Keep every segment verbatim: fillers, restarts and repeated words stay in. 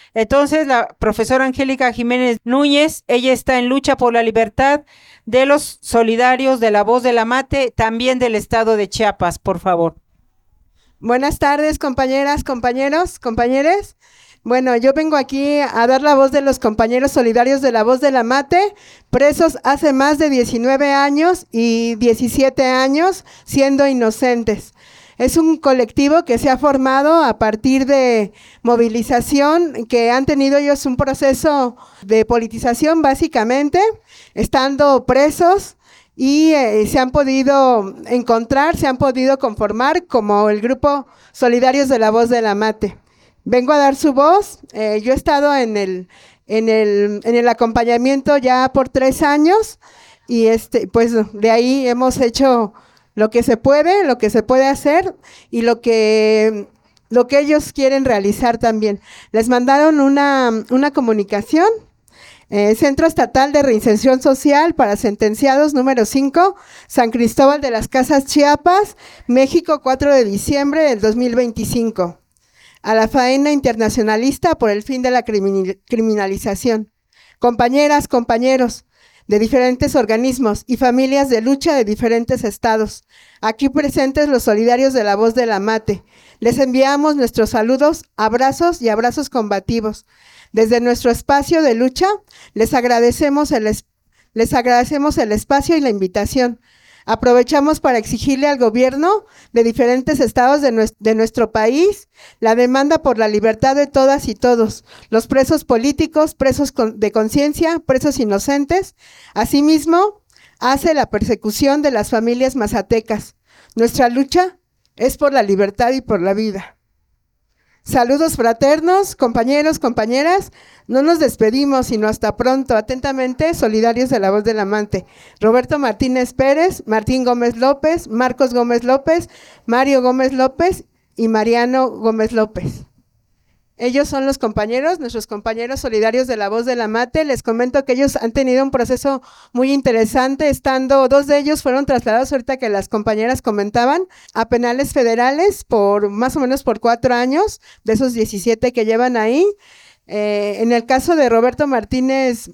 Entonces, la profesora Angélica Jiménez Núñez, ella está en lucha por la libertad de los solidarios de la Voz de la Mate, también del estado de Chiapas, por favor. Buenas tardes, compañeras, compañeros, compañeres. Bueno, yo vengo aquí a dar la voz de los compañeros solidarios de la Voz de la Mate, presos hace más de diecinueve años y diecisiete años siendo inocentes. Es un colectivo que se ha formado a partir de movilización, que han tenido ellos un proceso de politización básicamente, estando presos, y eh, se han podido encontrar, se han podido conformar como el grupo Solidarios de la Voz de la Mate. Vengo a dar su voz. Eh, yo he estado en el, en, el, en el acompañamiento ya por tres años y este, pues de ahí hemos hecho lo que se puede, lo que se puede hacer y lo que, lo que ellos quieren realizar también. Les mandaron una, una comunicación. Eh, Centro Estatal de Reinserción Social para Sentenciados número cinco, San Cristóbal de las Casas, Chiapas, México, cuatro de diciembre del dos mil veinticinco. A la faena internacionalista por el fin de la criminalización. Compañeras, compañeros de diferentes organismos y familias de lucha de diferentes estados, aquí presentes los solidarios de la Voz de la Mate, les enviamos nuestros saludos, abrazos y abrazos combativos. Desde nuestro espacio de lucha, les agradecemos el, les agradecemos el espacio y la invitación. Aprovechamos para exigirle al gobierno de diferentes estados de, nuestro, de nuestro país la demanda por la libertad de todas y todos, los presos políticos, presos con, de conciencia, presos inocentes. Asimismo, hace la persecución de las familias mazatecas. Nuestra lucha es por la libertad y por la vida. Saludos fraternos, compañeros, compañeras. No nos despedimos, sino hasta pronto. Atentamente, solidarios de la Voz del Amante. Roberto Martínez Pérez, Martín Gómez López, Marcos Gómez López, Mario Gómez López y Mariano Gómez López. Ellos son los compañeros, nuestros compañeros solidarios de la Voz del Amate. Les comento que ellos han tenido un proceso muy interesante, estando, dos de ellos fueron trasladados, ahorita que las compañeras comentaban, a penales federales por más o menos por cuatro años, de esos diecisiete que llevan ahí. Eh, en el caso de Roberto Martínez,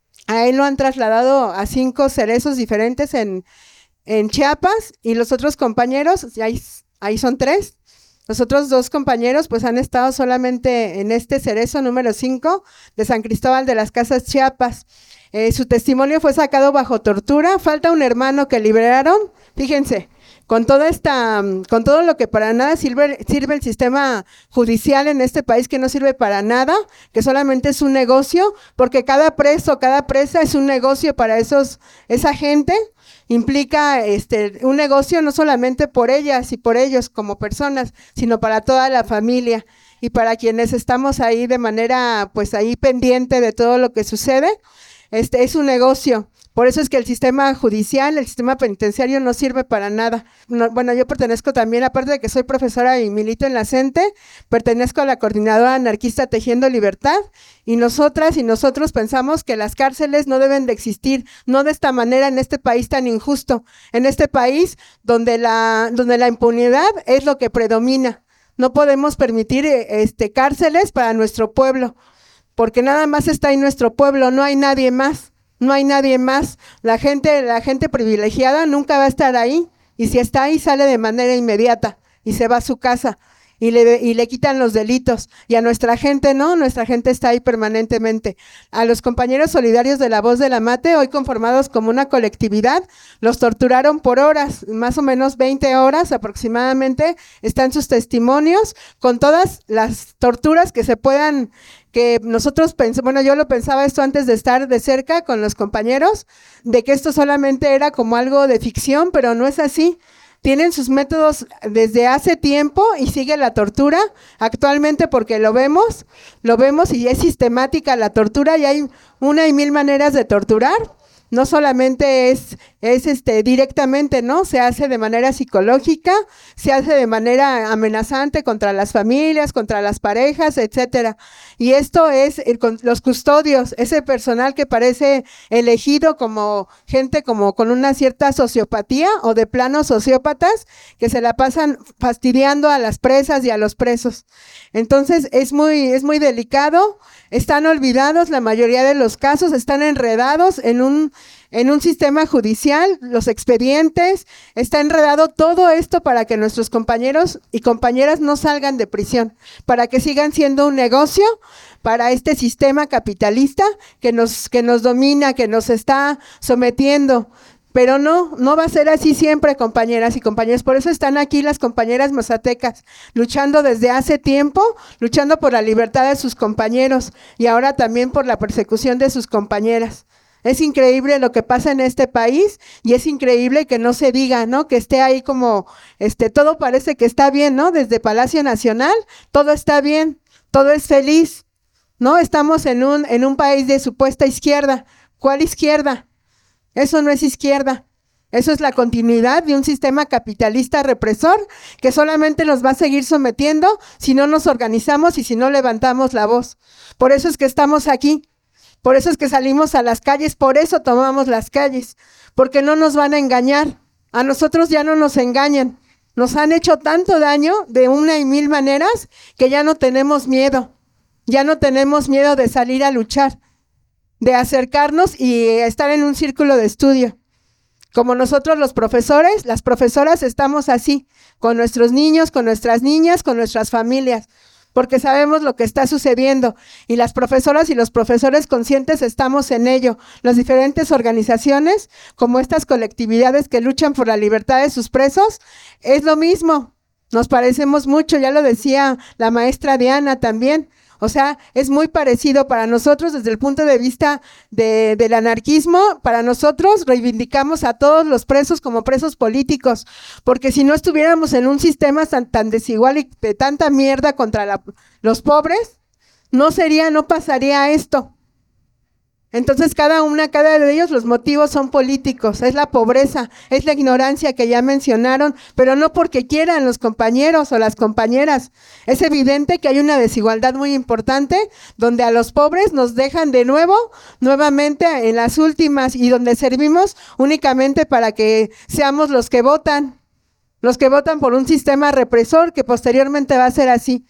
a él lo han trasladado a cinco cerezos diferentes en, en Chiapas, y los otros compañeros, ahí, ahí son tres. Los otros dos compañeros pues han estado solamente en este cerezo número cinco de San Cristóbal de las Casas, Chiapas. Eh, su testimonio fue sacado bajo tortura. Falta un hermano que liberaron. Fíjense, con toda esta, con todo lo que para nada sirve, sirve el sistema judicial en este país, que no sirve para nada, que solamente es un negocio, porque cada preso, cada presa es un negocio para esos, esa gente. Implica este, un negocio no solamente por ellas y por ellos como personas, sino para toda la familia y para quienes estamos ahí de manera, pues ahí pendiente de todo lo que sucede. Este es un negocio. Por eso es que el sistema judicial, el sistema penitenciario no sirve para nada. No, bueno, yo pertenezco también, aparte de que soy profesora y milito en la CENTE, pertenezco a la Coordinadora Anarquista Tejiendo Libertad, y nosotras y nosotros pensamos que las cárceles no deben de existir, no de esta manera en este país tan injusto, en este país donde la, donde la impunidad es lo que predomina. No podemos permitir este, cárceles para nuestro pueblo, porque nada más está ahí nuestro pueblo, no hay nadie más. No hay nadie más. La gente, la gente privilegiada nunca va a estar ahí, y si está ahí sale de manera inmediata y se va a su casa y le, y le quitan los delitos. Y a nuestra gente no, nuestra gente está ahí permanentemente. A los compañeros solidarios de la Voz del Amate, hoy conformados como una colectividad, los torturaron por horas, más o menos veinte horas aproximadamente. Están sus testimonios con todas las torturas que se puedan, que nosotros pensamos, bueno, yo lo pensaba esto antes de estar de cerca con los compañeros, de que esto solamente era como algo de ficción, pero no es así. Tienen sus métodos desde hace tiempo y sigue la tortura actualmente, porque lo vemos, lo vemos y es sistemática la tortura, y hay una y mil maneras de torturar. no solamente es, es este, directamente, ¿no? Se hace de manera psicológica, se hace de manera amenazante contra las familias, contra las parejas, etcétera. Y esto es el, los custodios, ese personal que parece elegido como gente como con una cierta sociopatía o de plano sociópatas que se la pasan fastidiando a las presas y a los presos. Entonces es muy, es muy delicado, están olvidados la mayoría de los casos, están enredados en un en un sistema judicial, los expedientes, está enredado todo esto para que nuestros compañeros y compañeras no salgan de prisión, para que sigan siendo un negocio para este sistema capitalista que nos, que nos domina, que nos está sometiendo. Pero no, no va a ser así siempre, compañeras y compañeros. Por eso están aquí las compañeras mazatecas, luchando desde hace tiempo, luchando por la libertad de sus compañeros y ahora también por la persecución de sus compañeras. Es increíble lo que pasa en este país y es increíble que no se diga, ¿no? Que esté ahí como, este, todo parece que está bien, ¿no? Desde Palacio Nacional, todo está bien, todo es feliz, ¿no? Estamos en un, en un país de supuesta izquierda. ¿Cuál izquierda? Eso no es izquierda. Eso es la continuidad de un sistema capitalista represor que solamente nos va a seguir sometiendo si no nos organizamos y si no levantamos la voz. Por eso es que estamos aquí. Por eso es que salimos a las calles, por eso tomamos las calles, porque no nos van a engañar. A nosotros ya no nos engañan. Nos han hecho tanto daño de una y mil maneras que ya no tenemos miedo. Ya no tenemos miedo de salir a luchar, de acercarnos y estar en un círculo de estudio. Como nosotros los profesores, las profesoras estamos así, con nuestros niños, con nuestras niñas, con nuestras familias, porque sabemos lo que está sucediendo y las profesoras y los profesores conscientes estamos en ello. Las diferentes organizaciones, como estas colectividades que luchan por la libertad de sus presos, es lo mismo, nos parecemos mucho, ya lo decía la maestra Diana también. O sea, es muy parecido para nosotros desde el punto de vista de, del anarquismo. Para nosotros reivindicamos a todos los presos como presos políticos, porque si no estuviéramos en un sistema tan, tan desigual y de tanta mierda contra la, los pobres, no sería, no pasaría esto. Entonces cada una, cada de ellos los motivos son políticos, es la pobreza, es la ignorancia que ya mencionaron, pero no porque quieran los compañeros o las compañeras. Es evidente que hay una desigualdad muy importante donde a los pobres nos dejan de nuevo, nuevamente en las últimas y donde servimos únicamente para que seamos los que votan, los que votan por un sistema represor que posteriormente va a ser así.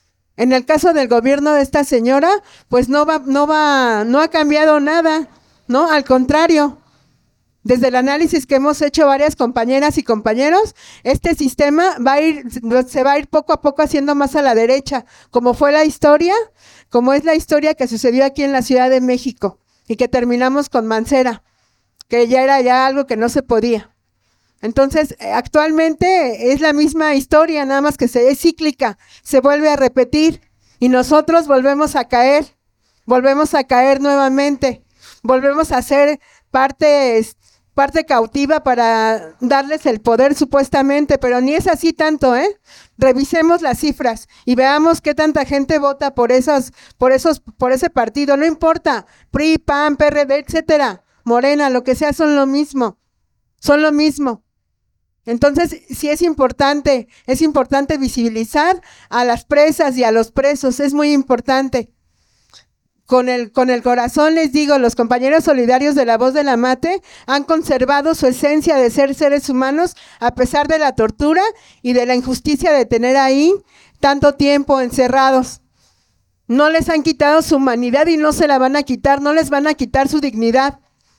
En el caso del gobierno de esta señora, pues no va, no va, no ha cambiado nada, ¿no? Al contrario, desde el análisis que hemos hecho varias compañeras y compañeros, este sistema va a ir, se va a ir poco a poco haciendo más a la derecha, como fue la historia, como es la historia que sucedió aquí en la Ciudad de México y que terminamos con Mancera, que ya era ya algo que no se podía. Entonces, actualmente es la misma historia, nada más que se, es cíclica, se vuelve a repetir y nosotros volvemos a caer, volvemos a caer nuevamente, volvemos a ser parte, parte cautiva para darles el poder supuestamente, pero ni es así tanto, ¿eh? Revisemos las cifras y veamos qué tanta gente vota por esos, por esos, por ese partido, no importa, P R I, P A N, P R D, etcétera, Morena, lo que sea, son lo mismo, son lo mismo. Entonces, sí es importante, es importante visibilizar a las presas y a los presos, es muy importante. Con el, con el corazón les digo, los compañeros solidarios de La Voz de la Mate han conservado su esencia de ser seres humanos a pesar de la tortura y de la injusticia de tener ahí tanto tiempo encerrados. No les han quitado su humanidad y no se la van a quitar, no les van a quitar su dignidad.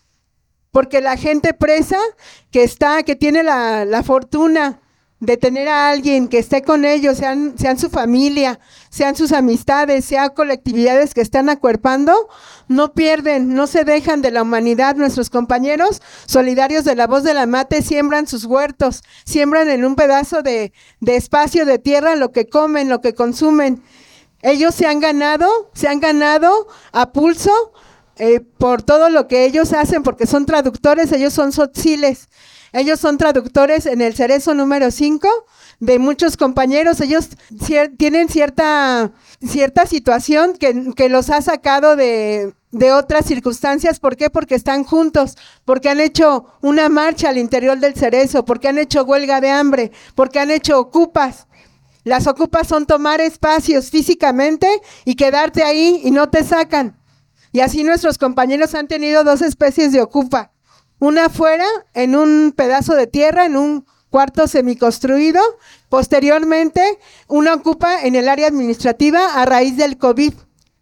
Porque la gente presa que está, que tiene la, la fortuna de tener a alguien que esté con ellos, sean, sean su familia, sean sus amistades, sean colectividades que están acuerpando, no pierden, no se dejan de la humanidad. Nuestros compañeros solidarios de La Voz de la Mate siembran sus huertos, siembran en un pedazo de, de espacio de tierra lo que comen, lo que consumen. Ellos se han ganado, se han ganado a pulso, Eh, por todo lo que ellos hacen, porque son traductores, ellos son tzotziles, ellos son traductores en el cerezo número cinco de muchos compañeros. Ellos cier- tienen cierta, cierta situación que, que los ha sacado de, de otras circunstancias. ¿Por qué? Porque están juntos, porque han hecho una marcha al interior del Cerezo, porque han hecho huelga de hambre, porque han hecho ocupas. Las ocupas son tomar espacios físicamente y quedarte ahí y no te sacan. Y así nuestros compañeros han tenido dos especies de ocupa. Una afuera, en un pedazo de tierra, en un cuarto semiconstruido. Posteriormente, una ocupa en el área administrativa a raíz del COVID.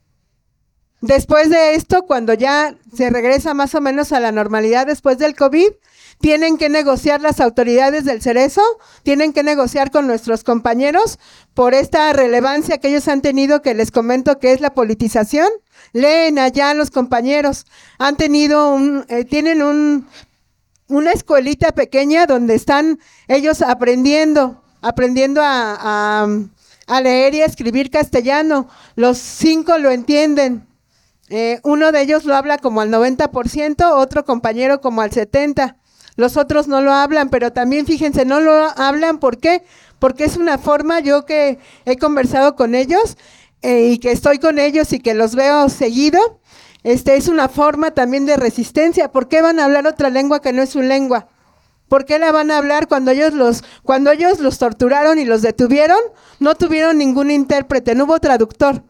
Después de esto, cuando ya se regresa más o menos a la normalidad después del COVID, tienen que negociar las autoridades del Cerezo, tienen que negociar con nuestros compañeros por esta relevancia que ellos han tenido, que les comento que es la politización. Leen allá los compañeros, han tenido un, eh, tienen un, una escuelita pequeña donde están ellos aprendiendo, aprendiendo a, a, a leer y a escribir castellano. Los cinco lo entienden. Eh, uno de ellos lo habla como al noventa por ciento, otro compañero como al setenta por ciento. Los otros no lo hablan, pero también fíjense, no lo hablan, ¿por qué? Porque es una forma, yo que he conversado con ellos eh, y que estoy con ellos y que los veo seguido, este es una forma también de resistencia. ¿Por qué van a hablar otra lengua que no es su lengua? ¿Por qué la van a hablar cuando ellos los, cuando ellos los torturaron y los detuvieron? No tuvieron ningún intérprete, no hubo traductor.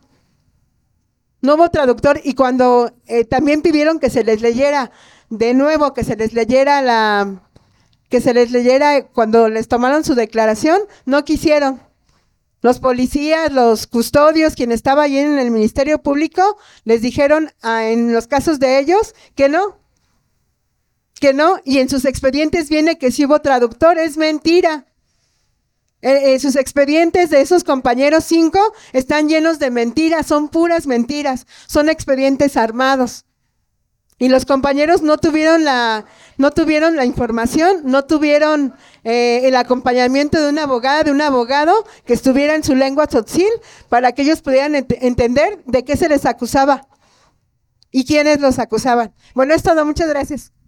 No hubo traductor y cuando eh, también pidieron que se les leyera de nuevo, que se les leyera la, que se les leyera cuando les tomaron su declaración, no quisieron. Los policías, los custodios, quien estaba allí en el Ministerio Público, les dijeron ah, en los casos de ellos que no, que no, y en sus expedientes viene que sí hubo traductor. Es mentira. Eh, eh, sus expedientes de esos compañeros cinco están llenos de mentiras, son puras mentiras, son expedientes armados. Y los compañeros no tuvieron la, no tuvieron la información, no tuvieron eh, el acompañamiento de una abogada, de un abogado que estuviera en su lengua tzotzil para que ellos pudieran ent- entender de qué se les acusaba y quiénes los acusaban. Bueno, es todo, muchas gracias.